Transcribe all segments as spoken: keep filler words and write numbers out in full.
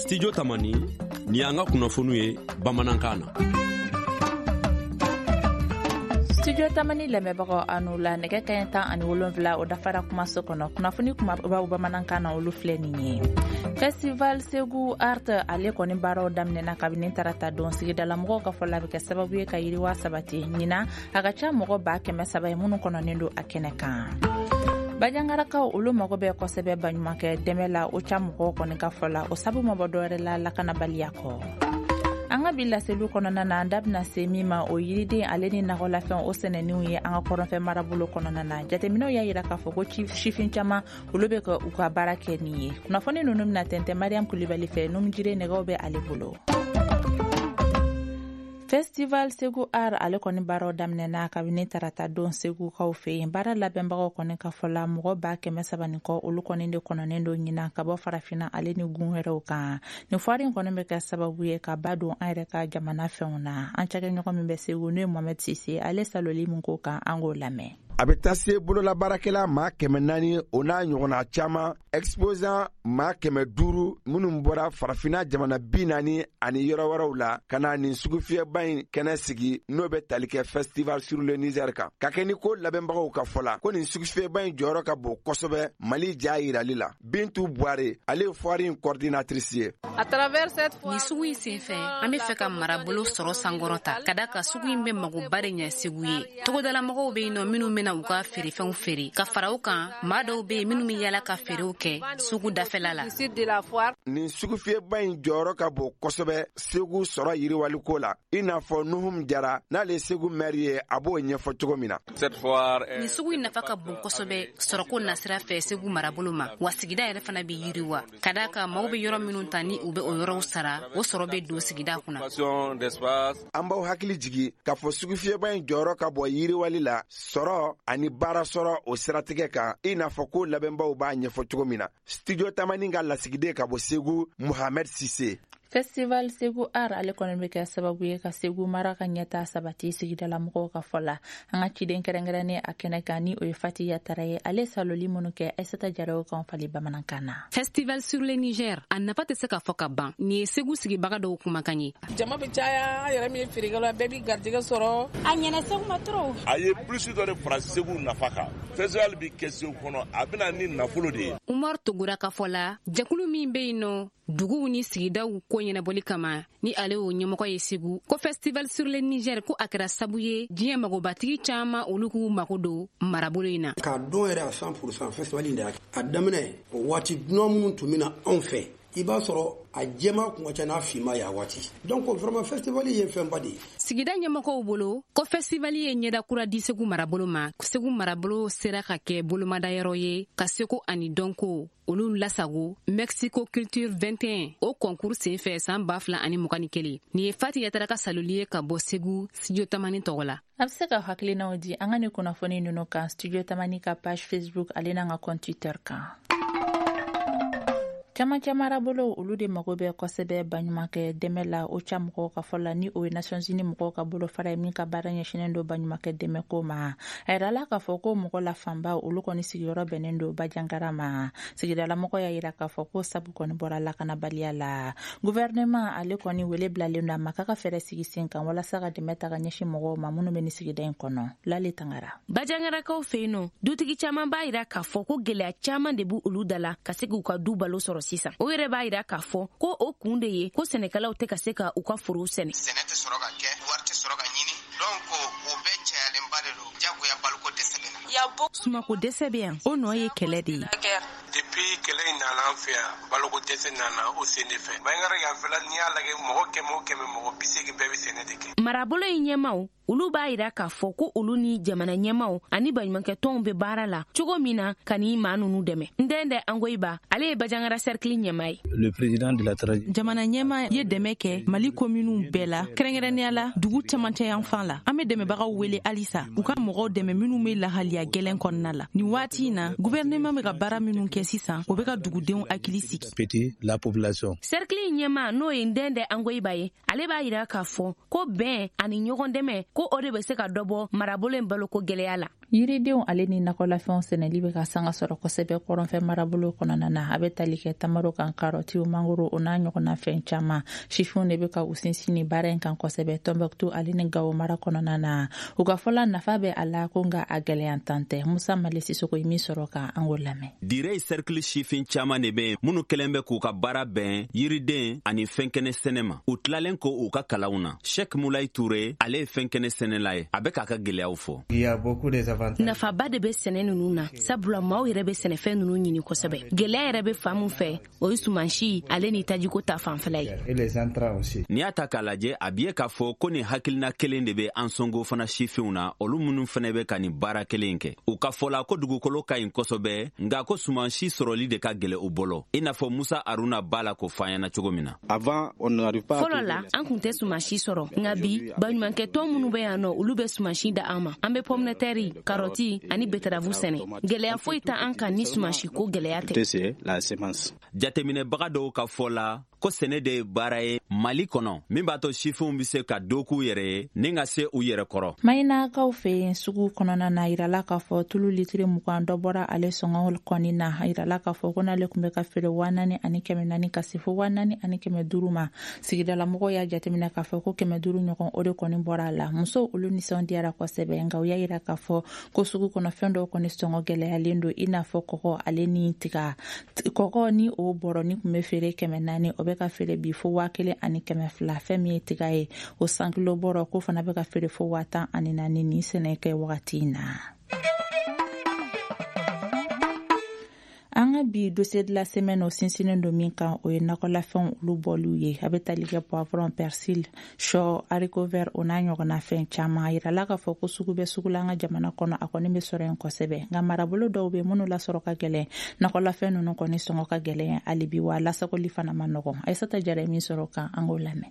Studio Tamani ni an ka kunnafoni ye bamanankan na. Studio Tamani lamɛnbagaw anu la nɛgɛ kaɲɛ tan ani wolonwula o dafara kumaso kɔnɔ kunnafoni kumabaw bamanankan na olu filɛ nin ye. Festival Segu Art ale kɔni baaraw daminɛna kabini tarata don sigidala mɔgɔw ka fɔla bɛ kɛ sababu ye ka yiriwa sabati ɲina a ka ca mɔgɔ ba kɛmɛ saba ye minnu kɔnɔnen don a kɛnɛ kan. Bajangarakaw olu mago bɛ kosɛbɛ baɲumankɛ dɛmɛ la o ca mɔgɔw kɔni ka fɔla o sabu ma bɔ dɔwɛrɛ la lakanabaliya kɔ. An ka bi laseliw kɔnɔna na an da bɛna se min ma o yiriden ale ni nakɔlafɛn o sɛnɛninw ye an ka kɔrɔnfɛ marabolo kɔnɔna na jateminɛw y'a yira k'a fɔ ko sifin caman olu bɛ ka u ka baara kɛ nin ye kunnafoni ninnu bɛna tɛntɛn Mariam Kulibali fɛ numjire nɛgɛw bɛ ale bolo. Festival Segu Art ale kɔni baaraw daminɛna kabini tarata don Segu kaw fɛ yen baara labɛnbagaw kɔni ka fɔla mɔgɔ ba kɛmɛ saba ni kɔ olu kɔni de kɔnɔnen don ɲina ka bɔ farafina ale ni gun wɛrɛw kan ni foire kɔni bɛ kɛ sababu ye ka ba don an yɛrɛ ka jamana fɛnw na an cɛkɛɲɔgɔn min bɛ Segu n'o ye Mohamed Sise ale saloli min ko kan an k'o lamɛn. A bɛ taa se bololabaarakɛla maa kɛmɛ naani o n'a ɲɔgɔnna caman exposant maa kɛmɛ duuru minnu bɔra farafina jamana bi naani ani yɔrɔ wɛrɛw la ka na nin sugufiyɛba in kɛnɛ sigi n'o bɛ tali kɛ festival sur le Niger kan ka kɛ ni ko labɛnbagaw ka fɔla ko nin sugufiyɛba in jɔyɔrɔ ka bon kosɛbɛ Mali ja yirali la. Bintu Buare ale ye foire in coordinatrice ye. Ni sugu in senfɛ an bɛ fɛ ka marabolo sɔrɔ sankɔrɔta ka da ka sugu in bɛ magoba de ɲɛ Segu ye. Togodalamɔgɔw bɛ yen nɔ minnu bɛ na u ka feerefɛnw feere ka fara u kan maa dɔw bɛ yen minnu bɛ yala ka feerew kɛ sugu dafɛla la. Nin sugufiyɛba in jɔyɔrɔ ka bon kosɛbɛ Segu sɔrɔ yiriwaliko la i n'a fɔ Nuhum Jara n'ale Segu maire ye a b'o ɲɛfɔ cogo min na. Nin sugu in nafa ka bon kosɛbɛ sɔrɔko nasira fɛ Segu marabolo ma wa sigida yɛrɛ fana bɛ yiriwa ka da kan maaw bɛ yɔrɔ minnu ta ni u bɛ o yɔrɔw sara o sɔrɔ bɛ don sigida kunna. An b'aw hakili jigi k'a fɔ sugufiyɛba in jɔyɔrɔ ka bɔ yiriwali la sɔrɔ ani baara sɔrɔ o siratigɛ kan i n'a fɔ ko labɛnbaw b'a ɲɛfɔ cogo min na. Studio Tamani ka lasigiden ka bɔ Segu Mohamed Sise. Festival Segu Art ale kɔni bɛ kɛ sababu ye ka Segu mara ka ɲɛta sabati sigidala mɔgɔw ka fɔla an ka ciden kɛrɛnkɛrɛnnen a kɛnɛ kan ni o ye Fati Yatara ye ale saloli minnu kɛ Aissata Jaraw kan fali bamanankan na. Festival sur le Niger a nafa tɛ se ka fɔ ka ban ni ye Segu sigibaga dɔw kumakan ye. Jama bɛ caya yɛrɛ min feerekɛla bɛɛ bɛ garijɛgɛ sɔrɔ a ɲɛna Segu ma trop. A ye plus dɔ de fara Segu nafa kan. Festival bɛ kɛ Segu kɔnɔ a bɛna ni nafolo de ye. Umar Togura ka fɔla jakulu min bɛ yen nɔ duguw ni sigidaw ko ɲɛnabɔli kama ni ale y'o ɲɛmɔgɔ ye Segu ko Festival sur le Niger ko a kɛra sabu ye diɲɛ magobatigi caman olu k'u mago don marabolo in na. K'a dɔn yɛrɛ a cent pour cent festival in de a daminɛ o waati dunan minnu tun bɛ na anw fɛ i b'a sɔrɔ a jɛma kun ka ca n'a finma y'a waati donc vraiment festival ye fɛnba de ye. Sigida ɲɛmɔgɔw bolo ko festival ye ɲɛda kura di Segu marabolo ma Segu marabolo sera ka kɛ bolomadayɔrɔ ye ka seko ani dɔnko olu lasago Mexico Culture vingt et un o concours senfɛ san ba fila ani mugan ni kelen ni ye Fati Yatara ka saloli ye ka bɔ Segu Studio Tamani tɔgɔ la. A bɛ se ka hakilinaw di an ka ni kunnafoni ninnu kan Studio Tamani ka page Facebook ale n'an ka compte Twitter kan. Caman caman marabolo olu de mago bɛ kosɛbɛ baɲumankɛ dɛmɛ la o ca mɔgɔw ka fɔla ni o ye Nations Unies mɔgɔw ka bolo fara ye min ka baara ɲɛsinnen don baɲumankɛ dɛmɛ ko ma a yirala k'a fɔ ko mɔgɔ la fanba olu kɔni sigiyɔrɔ bɛnnen don Bajankara ma sigidala mɔgɔ y'a yira k'a fɔ ko sabu kɔni bɔra lakanabaliya la gouvernement ale kɔni wele bilalen don a ma k'a ka fɛɛrɛ sigi sen kan walasa ka dɛmɛ ta ka ɲɛsin mɔgɔw ma minnu bɛ ni sigida in kɔnɔ Lale Tangara. Bajangarakaw fɛ yen nɔ dutigi caman b'a yira k'a fɔ ko gɛlɛya caman de b'u olu da la ka se k'u ka du balo sɔrɔ sisan o yɛrɛ b'a yira k'a fɔ ko o kun de ye ko sɛnɛkɛlaw tɛ ka se ka u ka forow sɛnɛ. Sɛnɛ tɛ sɔrɔ ka kɛ wari tɛ sɔrɔ ka ɲini donc o bɛɛ cɛyalenba de don jagoya baloko dɛsɛ bɛ na. Sumako dɛsɛ bɛ yan o nɔ ye kɛlɛ de ye. Depuis kɛlɛ in nana an fɛ yan baloko dɛsɛ nana o sen de fɛ Baɲangara yan fɛla n'i y'a lajɛ mɔgɔ kɛmɛ o kɛmɛ mɔgɔ bi seegin bɛɛ bɛ sɛnɛ de kɛ. Marabolo in ɲɛmaw olu b'a yira k'a fɔ ko olu ni jamana ɲɛmaw ani baɲumankɛ tɔnw bɛ baara la cogo min na ka ni maa ninnu dɛmɛ. Ndɛndɛ Angoyiba ale ye Bajankara cercle ɲɛmaa ye. Le président de la transition. Jamana ɲɛmaa ye dɛmɛ kɛ Mali kominiw bɛɛ la kɛrɛnkɛrɛnnenya la dugu cɛmancɛ yan fan la an bɛ dɛmɛbagaw wele halisa u ka mɔgɔw dɛmɛ minnu bɛ lahaliya gɛlɛn kɔnɔna la nin waati in na gouvernement bɛ ka baara minnu kɛ sisan sisan o bɛ ka dugudenw hakili sigi. Petit la population. Cercle ɲɛma n'o ye Ndende Angoyiba ye ale b'a yira k'a fɔ ko bɛn ani ɲɔgɔn dɛmɛ ko o de bɛ se ka dɔ bɔ marabolo in baloko gɛlɛya la. Yiridenw ale ni nakɔlafɛnw sɛnɛli bɛ ka sanga sɔrɔ kosɛbɛ kɔrɔnfɛ marabolo kɔnɔna na a bɛ tali kɛ tamaro kan karɔtiw mangoro o n'a ɲɔgɔnna fɛn caman sifinw de bɛ ka u sinsin ni baara in kan kosɛbɛ Tombouctou ale ni Gao mara kɔnɔna na u ka fɔla nafa bɛ a la ko nka a gɛlɛyan tan tɛ. Musa Male Sisoko ye min sɔrɔ ka an k'o lamɛn. Dire cercle sifin caman de bɛ minnu kɛlen bɛ k'u ka baara bɛn yiriden ani fɛnkɛnɛ sɛnɛ ma u tilalen ko u ka kalanw na. Sheikh Moulay Touré ale ye fɛnkɛnɛ sɛnɛla ye a bɛ k'a ka gɛlɛyaw fɔ. Nafaba de bɛ sɛnɛ ninnu na sabula maaw yɛrɛ bɛ sɛnɛfɛn ninnu ɲini kosɛbɛ. Gɛlɛya yɛrɛ bɛ fan mun fɛ o ye sumansi ale ni tajiko ta fanfɛla ye. N'i y'a ta k'a lajɛ a b'i ye k'a fɔ ko nin hakilina kelen de bɛ an sɔngo fana sifinw na olu minnu fana bɛ ka nin baara kelen kɛ. U ka fɔla ko dugukolo ka ɲi kosɛbɛ nka ko sumansi sɔrɔli de ka gɛlɛ u bolo. I n'a fɔ Musa Aruna b'a la ko fɔ an ɲɛna cogo min na. Fɔlɔ la an kun tɛ sumansi sɔrɔ nka bi baɲumankɛtɔn minnu bɛ yan nɔ olu bɛ sumansi da an ma. An bɛ pomnetɛri karɔti ani betaravu sɛnɛ. Gɛlɛya foyi ta an kan ni sumansi ko gɛlɛya tɛ. Jateminɛbaga dɔw ka fɔ la ko sɛnɛ de ye baara ye Mali kɔnɔ min b'a to sifinw bɛ se ka do k'u yɛrɛ ye ni ka se u yɛrɛ kɔrɔ. Mayinakaw fɛ yen sugu kɔnɔna na yirala k'a fɔ tulu litiri mugan dɔ bɔra ale sɔngɔ kɔni na yirala k'a fɔ ko n'ale tun bɛ ka feere wa naani ani kɛmɛ naani ka se fo wa naani ani kɛmɛ duuru ma. Sigidala mɔgɔw y'a jateminɛ k'a fɔ ko kɛmɛ duuru ɲɔgɔn o de kɔni bɔra a la. Musow olu nisɔndiyara kosɛbɛ nka u y'a yira k'a fɔ ko sugu kɔnɔ fɛn dɔw kɔni sɔngɔ gɛlɛyalen don i n'a fɔ kɔgɔ ale ni tiga. Kɔgɔ ni o bɔrɔ ni tun bɛ feere kɛmɛ naani o bɛ ka feere bi fo waa kelen ani kɛmɛ fila fɛn min ye tiga ye o san kilo bɔrɔ ko fana bɛ ka feere fo waa tan ani naani ni sɛnɛ kɛ wagati in na. An ka bi dossier de la semaine o sinsinnen don min kan o ye nakɔlafɛnw olu bɔliw ye a bɛ tali kɛ poivron persil shɔ haricot vert o n'a ɲɔgɔnna fɛn caman a yirala k'a fɔ ko sugu bɛ sugu la an ka jamana kɔnɔ a kɔni bɛ sɔrɔ yen kosɛbɛ nka marabolo dɔw bɛ minnu lasɔrɔ ka gɛlɛn nakɔlafɛn ninnu kɔni sɔngɔ ka gɛlɛn hali bi wa lasagoli fana ma nɔgɔn Aissata Jara ye min sɔrɔ kan an k'o lamɛn.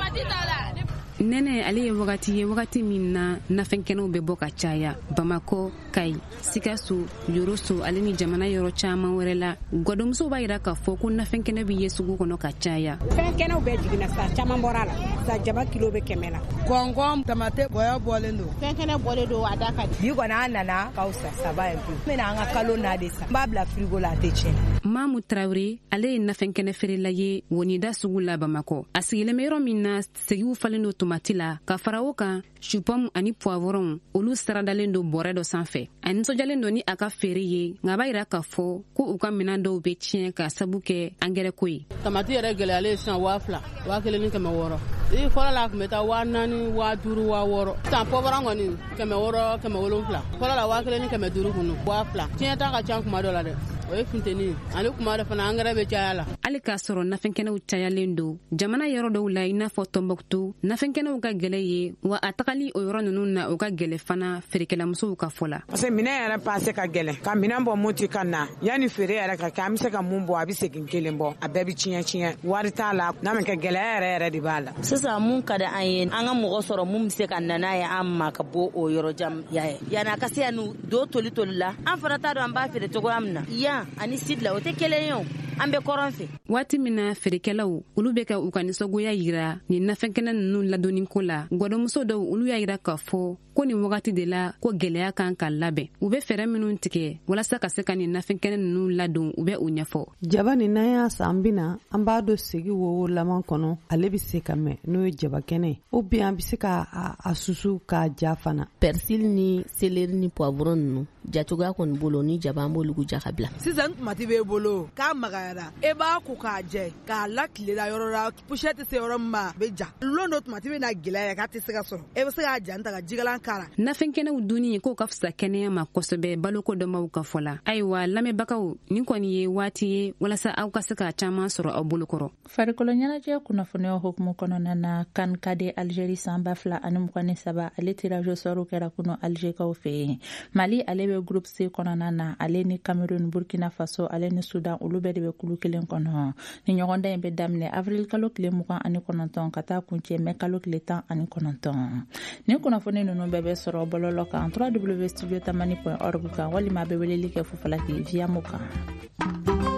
Nɛnɛ ale ye wagati ye wagati min na nafɛnkɛnɛw bɛ bɔ ka caya Bamako, Kayi, Sikaso, Yoroso ale ni jamana yɔrɔ caman wɛrɛ la gɔdɔmusow b'a yira k'a fɔ ko nafɛnkɛnɛ bɛ ye sugu kɔnɔ ka caya. Fɛnkɛnɛw bɛ jiginna sa caman bɔra la sa jaba kilo bɛ kɛmɛ la. Kɔnkɔn tamate bɔya bɔlen don. Fɛnkɛnɛ bɔlen don a da ka di. Bi kɔni an nana k'aw sa saba ye bi. N bɛna an ka kalo n'a de sa. N b'a bila frigo la a tɛ tiɲɛ. Mamu Traoré ale ye nafɛnkɛnɛ feerela ye Wonida sugu la Bamako. A sigilen bɛ yɔrɔ min na segiw falen don tomati la ka fara o kan chupom ani poivron olu saradalen don bɔrɛ dɔ sanfɛ. A nisɔndiyalen don ni a ka feere ye nka a b'a yira k'a fɔ ko u ka minɛn dɔw bɛ tiɲɛ ka sabu kɛ angɛrɛ ko ye. Tamati yɛrɛ gɛlɛyalen sisan waa fila waa kelen ni kɛmɛ wɔɔrɔ. I fɔlɔ la a tun bɛ taa waa naani waa duuru waa wɔɔrɔ. Sisan poivron kɔni kɛmɛ wɔɔrɔ kɛmɛ wolonfila. Fɔlɔ la waa kelen ni kɛmɛ duuru kun waa fila. Tiɲɛ ta ka ca kuma dɔ la dɛ. O ye funteni ani kuma dɔ fana angɛrɛ bɛ caya la. Hali k'a sɔrɔ nafɛnkɛnɛw cayalen don jamana yɔrɔ dɔw la i n'a fɔ Tombouctou nafɛnkɛnɛw ka gɛlɛ ye wa a tagali o yɔrɔ ninnu na o ka gɛlɛ fana feerekɛlamusow ka fɔ la. Parce que minɛn yɛrɛ paase ka gɛlɛn ka minɛn bɔ Moti ka na yanni feere yɛrɛ ka kɛ an bɛ se ka mun bɔ a bɛ segin kelen bɔ a bɛɛ bɛ tiɲɛ tiɲɛ wari t'a la n'a ma kɛ gɛlɛya yɛrɛ yɛrɛ de b'a la. Sisan mun ka di an ye an ka mɔgɔ sɔrɔ mun bɛ se ka na n'a ye an ma ka bɔ o yɔrɔ jan ya ye yanni a ka se yan do toli toli la an fana t'a dɔn an b'a feere cogoya min na yan ani Sidla o tɛ kelen ye o an bɛ kɔrɔn fɛ. Waati min na feerekɛlaw olu bɛ ka u ka nisɔngoya yira nin nafɛnkɛnɛ ninnu ladonni ko la gɔdɔmuso dɔw olu y'a yira k'a fɔ ko nin wagati de la ko gɛlɛya kan ka labɛn u bɛ fɛɛrɛ minnu tigɛ walasa ka se ka nin nafɛnkɛnɛ ninnu ladon u bɛ u ɲɛfɔ. Jaba nin n'an y'a san an bɛna an b'a dɔn segi wo laman kɔnɔ ale bɛ se ka mɛn n'o ye jabakɛnɛ ou bien an bɛ se ka a susu k'a ja fana. Persil ni seleri ni poivron ninnu jacogoya kɔni bolo ni jaba an b'olu ja ka bila. Sisan tomati b'e bolo k'a magayara e b'a ko k'a jɛ k'a la tilela yɔrɔ la poussière tɛ se yɔrɔ min ma a bɛ ja lon dɔ tomati bɛ na gɛlɛya k'a tɛ se ka sɔrɔ e bɛ se k'a ja ta ka jigalan k'ala. Nafɛnkɛnɛw dunni k'o ka fisa kɛnɛya ma kosɛbɛ baloko dɔmaw ka fɔ la. Ayiwa lamɛnbagaw nin kɔni ye waati ye walasa aw ka se ka caman sɔrɔ aw bolokɔrɔ. Farikolo ɲɛnajɛ kunnafoniyaw hukumu kɔnɔna na kan ka di Algérie san ba fila ani mugan ni saba ale tirage au sort kɛra kunu Algékaw fɛ yen. Mali ale bɛ groupe C kɔnɔna na ale ni Cameroun, Burkina Faso ale ni Sudan olu bɛɛ de bɛ kulu kelen kɔnɔ. Ni ɲɔgɔndan in bɛ daminɛ avril kalo tile mugan ani kɔnɔntɔn ka taa kuncɛ mai kalo tile tan ani kɔnɔntɔn. Ni kunnafoni ninnu bɛɛ bɛ sɔrɔ bɔlɔlɔ kan w w w point studio tamani point org kan walima a bɛ weleli kɛ Fufalaki via mo kan.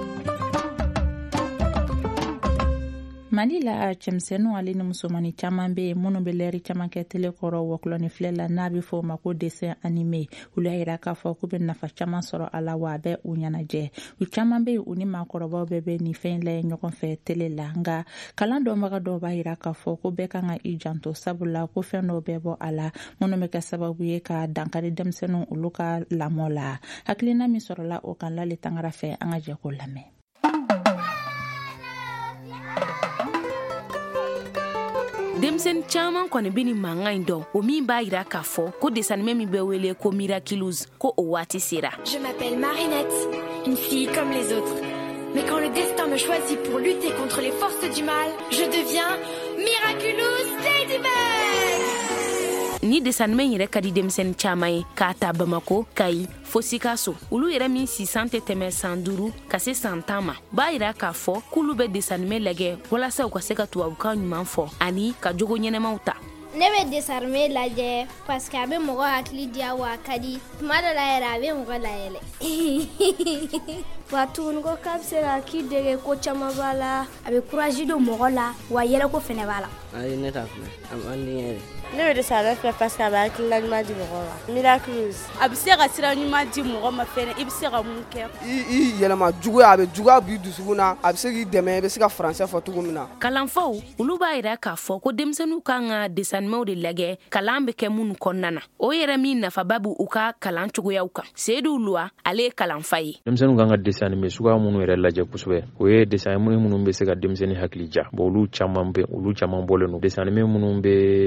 Mali la cɛmisɛnninw ale ni musomani caman be minnu be lɛri caman kɛ tele kɔrɔ wɔkulɔni filɛ la n'a be fɔ o ma ko dessin animé. Olu y'a yira k'a fɔ k'u be nafa caman sɔrɔ a la wa a bɛ u ɲɛnajɛ. U caman be u ni maakɔrɔbaw bɛɛ be nin fɛn lajɛ ɲɔgɔn fɛ tele la nga kalan dɔnbaga dɔw b'a yira k'a fɔ ko bɛɛ kan ka i janto sabula ko fɛn dɔw bɛ bɔ a la minnu be kɛ sababu ye ka dankari denmisɛnninw olu ka lamɔ la. Hakilina min sɔrɔla o kan Lale Tangara fɛ an ka jɛ k'o lamɛn. Demsen caman kɔni bini mankan in dɔn o min b'a yira k'a fɔ ko dessin animé min bɛ wele ko Miraculous ko o waati sera. Je m'appelle Marinette, une fille comme les autres. Mais quand le destin me choisit pour lutter contre les forces du mal, je deviens Miraculous Ladybug. Ni dessin animé yɛrɛ ka di denmisɛnnin caman ye k'a ta Bamako, Kayi, fo Sikaso. Olu yɛrɛ min si san tɛ tɛmɛ san duuru ka se san tan ma b'a yira k'a fɔ k'olu bɛ dessin animé lajɛ walasa u ka se ka tubabukan ɲuman fɔ ani ka jogo ɲɛnɛmaw ta. Ne bɛ dessin animé lajɛ parce que a bɛ mɔgɔ hakili diya wa a ka di. Tuma dɔ la yɛrɛ a bɛ mɔgɔ layɛlɛ. Wa tuguni ko k'a bɛ se ka k'i dege ko caman b'a la, a bɛ courage don mɔgɔ la wa yɛlɛko fɛnɛ b'a la. Ayi ne t'a filɛ, a man di n yɛrɛ. Ne bɛ dessin animé filɛ parce que a bɛ hakilina ɲuman di mɔgɔ ma. Miraculous a bɛ se ka sira ɲuman di mɔgɔ ma fɛnɛ i bɛ se ka mun kɛ. I i yɛlɛma juguya a bɛ juguya b'i dusukun na a bɛ se k'i dɛmɛ i bɛ se ka faransɛ fɔ cogo min na. Kalanfaw olu b'a yira k'a fɔ ko denmisɛnninw kan ka dessin animéw de lajɛ kalan bɛ kɛ minnu kɔnɔna na o yɛrɛ min nafaba b'u ka kalan cogoyaw kan. Seydou Luwa ale ye kalanfa ye. Denmisɛnninw kan ka dessin animé suguya minnu yɛrɛ lajɛ kosɛbɛ o ye dessin animé minnu bɛ se ka denmisɛnnin hakili ja bon olu caman bɛ olu caman bɔlen don dessin animé minnu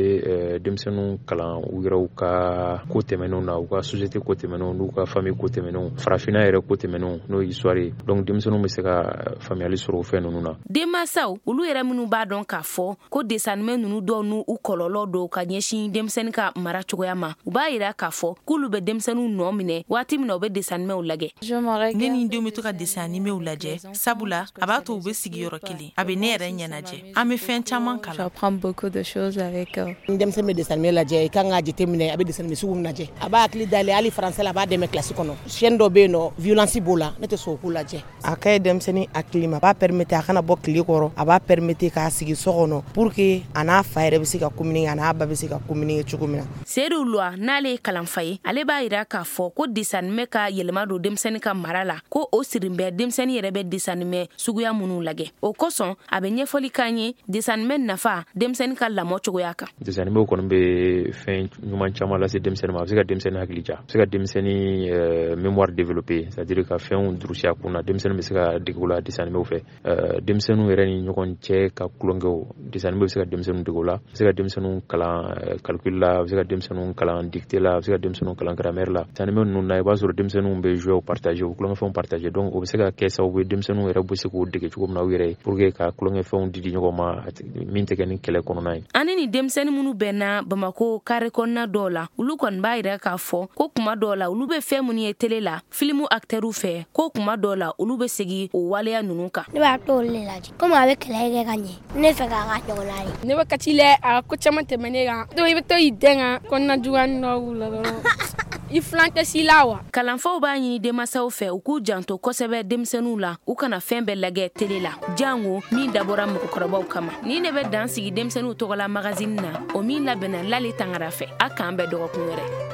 bɛ denmisɛnninw kalan u yɛrɛw ka ko tɛmɛnenw na u ka société ko tɛmɛnenw n'u ka famille ko tɛmɛnenw farafinna yɛrɛ ko tɛmɛnenw n'o ye histoire ye donc denmisɛnninw bɛ se ka faamuyali sɔrɔ o fɛn ninnu na. Denmansaw olu yɛrɛ minnu b'a dɔn k'a fɔ ko dessin animé ninnu dɔw n'u kɔlɔlɔ dɔw ka ɲɛsin denmisɛnnin ka mara cogoya ma u b'a yira k'a fɔ k'olu bɛ denmisɛnninw nɔ minɛ waati min na u bɛ dessin animéw lajɛ. Ne ni n denw bɛ to ka dessin animéw lajɛ sabula a b'a to u bɛ sigi yɔrɔ kelen a bɛ ne yɛrɛ ɲɛnajɛ an bɛ fɛn caman kalan. J'apprends beaucoup de choses avec eux. Denmisɛn bɛ dessin animé lajɛ i kan k'a jateminɛ a bɛ dessin animé sugu min lajɛ a b'a hakili dayɛlɛ hali faransɛ la a b'a dɛmɛ kilasi kɔnɔ chaîne dɔ bɛ yen nɔ violence b'o la ne tɛ sɔn o k'u lajɛ. A ka ɲi denmisɛnnin hakili ma a b'a permettre a kana bɔ tile kɔrɔ a b'a permettre k'a sigi so kɔnɔ pour que a n'a fa yɛrɛ bɛ se ka communiquer a n'a ba bɛ se ka communiquer cogo min na. Seydou Luwa n'ale ye kalanfa ye ale b'a yira k'a fɔ ko dessin animé ka yɛlɛma don denmisɛnnin ka mara la ko o sirin bɛ denmisɛnnin yɛrɛ bɛ dessin animé suguya minnu lajɛ o kosɔn a bɛ ɲɛfɔli k'an ye dessin animé nafa denmisɛnnin ka lamɔ cogoya kan. Dessin animé kɔni bɛ fɛn ɲuman caman lase denmisɛnnin ma a bɛ se ka denmisɛnnin hakili ja a bɛ se ka denmisɛnnin euh, mémoire développer c'est-à-dire ka fɛnw durusi a kun na denmisɛnnin bɛ se ka dege o la dessin animé fɛ euh, denmisɛnninw yɛrɛ ni ɲɔgɔn cɛ ka kulonkɛw dessin animé bɛ se ka denmisɛnninw dege o la a bɛ se ka denmisɛnninw kalan euh, calcul la a bɛ se ka denmisɛnninw kalan dictée la a bɛ se ka denmisɛnninw kalan grammaire la dessin animé ninnu na i b'a sɔrɔ denmisɛnninw bɛ jouer partager u kulonkɛfɛnw partager donc o bɛ se ka kɛ sababu ye denmisɛnninw yɛrɛ bɛ se k'o dege cogo min na u yɛrɛ ye pour que ka kulonkɛfɛnw di di ɲɔgɔn ma min tɛ kɛ ni kɛlɛ kɔnɔna ye. Ani ni denmisɛnnin minnu bɛnna Bamako carré kɔnɔna dɔw la olu kɔni b'a yira k'a fɔ ko kuma dɔw la olu bɛ fɛn minnu ye télé la filimu acteurs fɛ ko kuma dɔw la olu bɛ segin o waleya ninnu kan. Ne b'a to olu de lajɛ komi a bɛ kɛlɛ kɛ ka ɲɛ ne fɛ k'a ka ɲɔgɔnna ye. Ne bɛ kati lɛ a ko caman tɛmɛ ne kan donc i bɛ to i den kan kɔnɔna juguya dɔw la dɔrɔn i filan tɛ si la wa. Kalanfaw b'a ɲini denmansaw fɛ u k'u janto kosɛbɛ denmisɛnninw la u kana fɛn bɛɛ lajɛ télé la jango min dabɔra mɔgɔkɔrɔbaw kama ni ne bɛ dan sigi denmisɛnninw tɔgɔla magazine na o min labɛnna Lale Tangara fɛ a k'an bɛɛ dɔgɔkun wɛrɛ.